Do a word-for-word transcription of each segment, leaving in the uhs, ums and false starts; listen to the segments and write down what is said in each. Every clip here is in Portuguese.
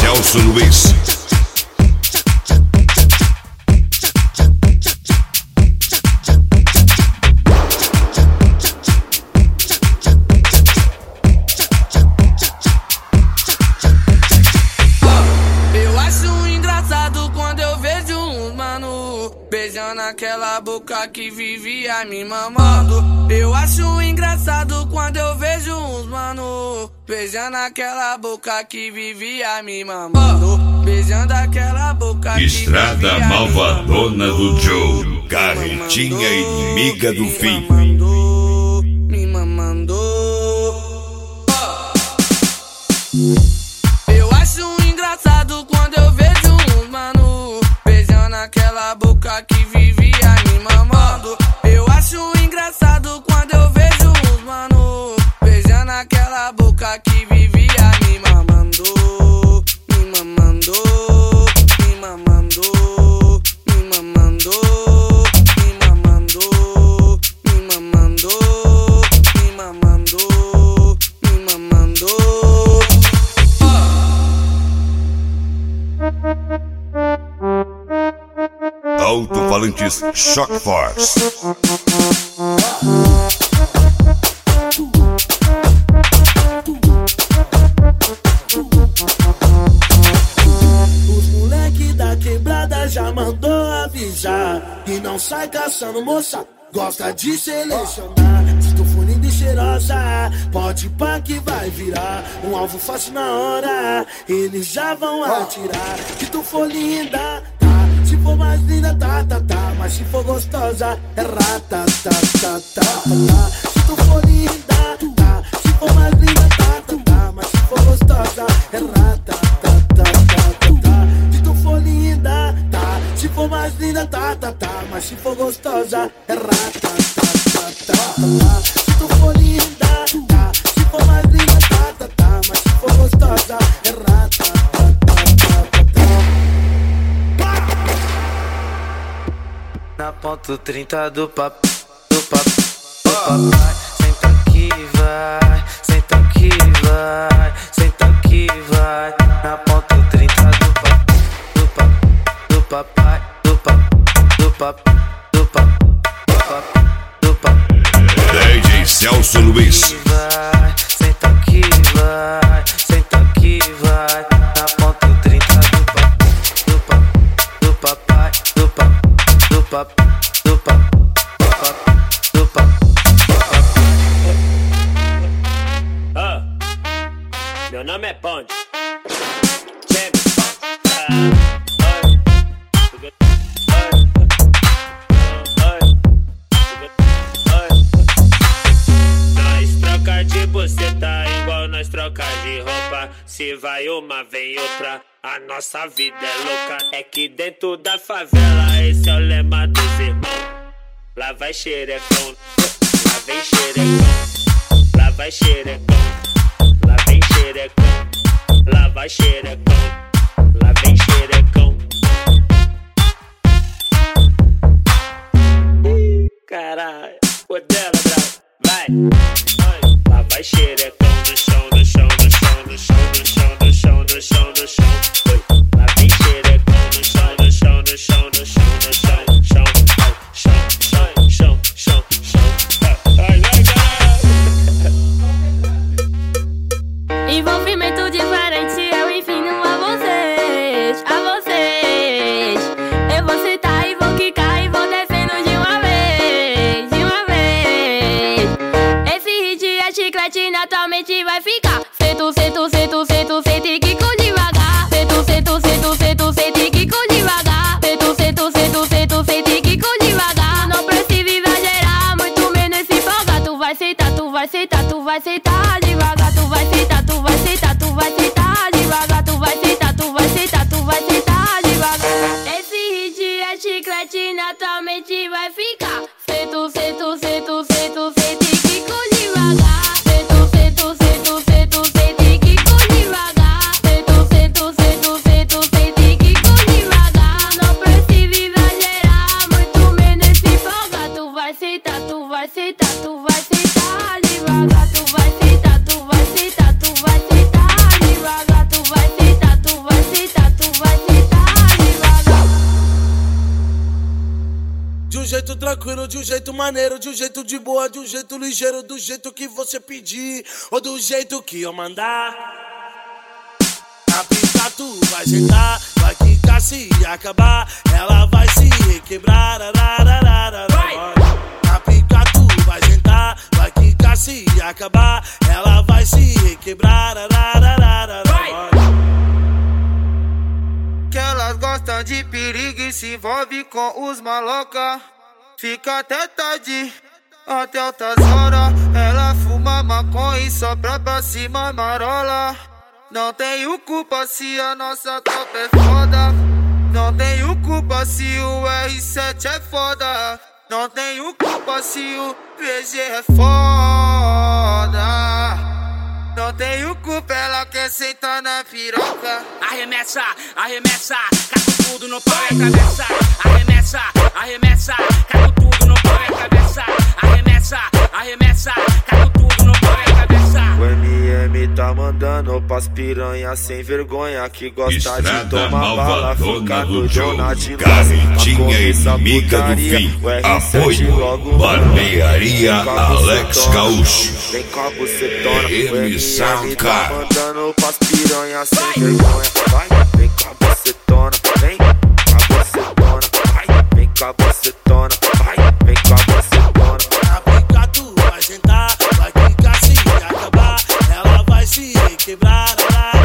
Celso Luiz. Beijando aquela boca que vivia me mamando. Eu acho engraçado quando eu vejo uns mano beijando aquela boca que vivia me mamando. Beijando aquela boca que Estrada vivia me malvadona mamando. do Joe, carretinha inimiga do fim. Me mamando. Eu acho engraçado quando eu vejo uns mano beijando aquela boca que vivia me mamando. Eu acho engraçado quando eu vejo uns mano beijando aquela boca que vivia me mamando. Me mamando, me mamando, me mamando, me mamando, me mamando, me mamando, me mamando. Alto-falantes Shock Force. Os moleque da quebrada já mandou avisar que não sai caçando moça, gosta de selecionar. Se tu for linda e cheirosa, pode pá que vai virar um alvo fácil na hora, eles já vão atirar. Se tu for linda, se for mais linda, tá, tá, tá. Mas se for gostosa, é rata, tá, tá, tá, tá. Se tu for linda, tá. Se for mais linda, tá, tá, tá. Mas se for gostosa, é rata, tá, tá, tá, tá, tá. Se tu for linda, tá. Se for mais linda, tá, tá, tá. Mas se for gostosa, é rata, tá, tá, tá, tá. Se tu for linda, tá. Se for mais linda, tá, tá, tá. Mas se for gostosa, é rata, tá, tá, tá, tá. Na ponto trinta do papo, do papo, do papai. Senta aqui, vai, senta aqui, vai, senta aqui, vai. Na ponto trinta do papo, do papo, do papai, do papo, do papo, do papo, do papo, do papo. D J Celso Luiz. Vai, senta aqui, vai, senta aqui, vai. Na ponto trinta do papo, do papo, do papai, do papo. Do papo, do papo, do papo, do papo. Oh, meu nome é Ponte. Nós troca de buceta igual nós troca de roupa. Se vai uma, vem outra. A nossa vida é louca, é que dentro da favela esse é o lema dos irmãos. Lá vai xerecão, lá vem xerecão, lá vai xerecão, lá vem xerecão, lá vai xerecão, lá vem xerecão. Caralho, o dela, vai, lá vai xerecão no chão, no chão, no chão, no chão, no chão, no chão, no chão, no chão. Lá vem xerecão no chão, no chão, no chão, no chão, no chão, chão, chão, chão, chão, chão, chão. Ai, vai, envolvimento diferente, eu ensino a você. um jeito tranquilo, de um jeito maneiro, de um jeito de boa, de um jeito ligeiro, do jeito que você pedir ou do jeito que eu mandar. Na pista tu vai sentar, vai quicar se acabar, ela vai se requebrar. Vai. Na pica tu vai sentar, vai quicar se acabar, ela vai se requebrar. Vai. Que elas gostam de perigo e se envolve com os maloca. Fica até tarde, até altas horas. Ela fuma maconha e sopra pra cima marola. Não tenho culpa se a nossa tropa é foda. Não tenho culpa se o R sete é foda. Não tenho culpa se o P G é foda. Não tenho culpa, ela quer sentar na piroca. Arremessa, arremessa, cato tudo no pau e cabeça. Arremessa, arremessa, cato tudo no pau e cabeça. Arremessa, arremessa, cato tudo no pau e cabeça. O M M tá mandando pras piranha sem vergonha que gosta Estrada de tomar bala, fica do doidona de Carretinha inimiga do fim. Apoio Barbearia Alex Gaúcho. Vem com a bucetona, o M M tá Soundcar. mandando pras piranha sem vergonha. Vai, vem com a bucetona, vem com a bucetona, vai, vem com a bucetona, vai, vem com a bucetona. Na pica tu vai sentar, vai quicar se acabar, ela vai se requebrar.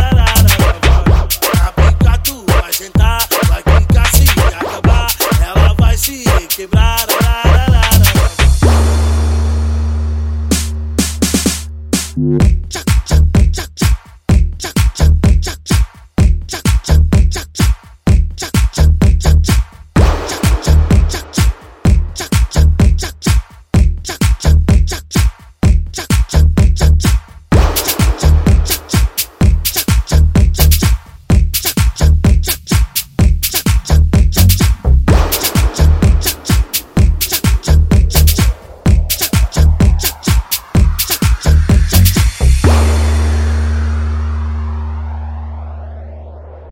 Na pica tu vai sentar, vai quicar se acabar, ela vai se requebrar.